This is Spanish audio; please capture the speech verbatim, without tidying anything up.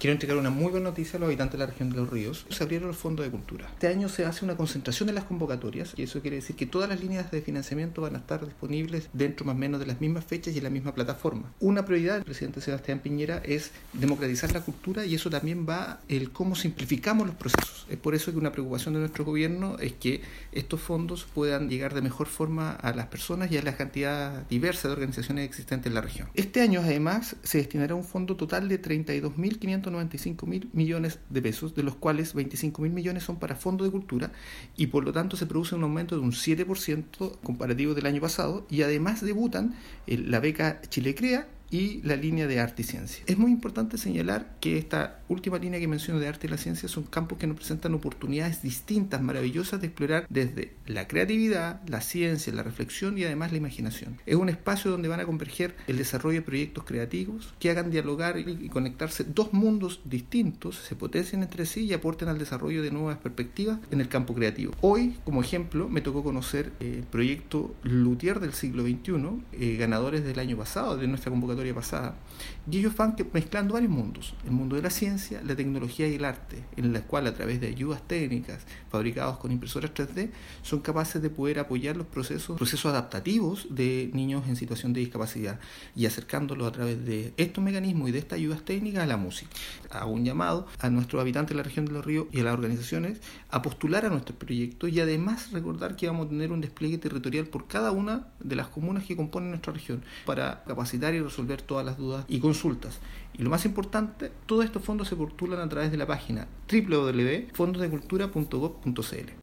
Quiero entregar una muy buena noticia a los habitantes de la región de Los Ríos. Se abrieron los fondos de cultura. Este año se hace una concentración en las convocatorias y eso quiere decir que todas las líneas de financiamiento van a estar disponibles dentro más o menos de las mismas fechas y en la misma plataforma. Una prioridad del presidente Sebastián Piñera es democratizar la cultura y eso también va el cómo simplificamos los procesos. Es por eso que una preocupación de nuestro gobierno es que estos fondos puedan llegar de mejor forma a las personas y a la cantidad diversa de organizaciones existentes en la región. Este año además se destinará un fondo total de treinta y dos mil quinientos noventa y cinco mil millones de pesos, de los cuales veinticinco mil millones son para fondo de cultura y por lo tanto se produce un aumento de un siete por ciento comparativo del año pasado y además debutan la beca Chile Crea y la línea de arte y ciencia. Es muy importante señalar que esta última línea que menciono de arte y la ciencia son campos que nos presentan oportunidades distintas, maravillosas de explorar desde la creatividad, la ciencia, la reflexión y además la imaginación. Es un espacio donde van a converger el desarrollo de proyectos creativos que hagan dialogar y conectarse dos mundos distintos, se potencien entre sí y aporten al desarrollo de nuevas perspectivas en el campo creativo. Hoy, como ejemplo, me tocó conocer el proyecto Luthier del siglo veintiuno, eh, ganadores del año pasado de nuestra convocatoria pasada, y ellos van mezclando varios mundos, el mundo de la ciencia, la tecnología y el arte, en la cual a través de ayudas técnicas fabricadas con impresoras tres D son capaces de poder apoyar los procesos, procesos adaptativos de niños en situación de discapacidad y acercándolos a través de estos mecanismos y de estas ayudas técnicas a la música. Hago un llamado a nuestros habitantes de la región de Los Ríos y a las organizaciones a postular a nuestro proyecto y además recordar que vamos a tener un despliegue territorial por cada una de las comunas que componen nuestra región para capacitar y resolver todas las dudas y consultas. Y lo más importante, todos estos fondos se postulan a través de la página doble u doble u doble u punto fondos de cultura punto gob punto c l.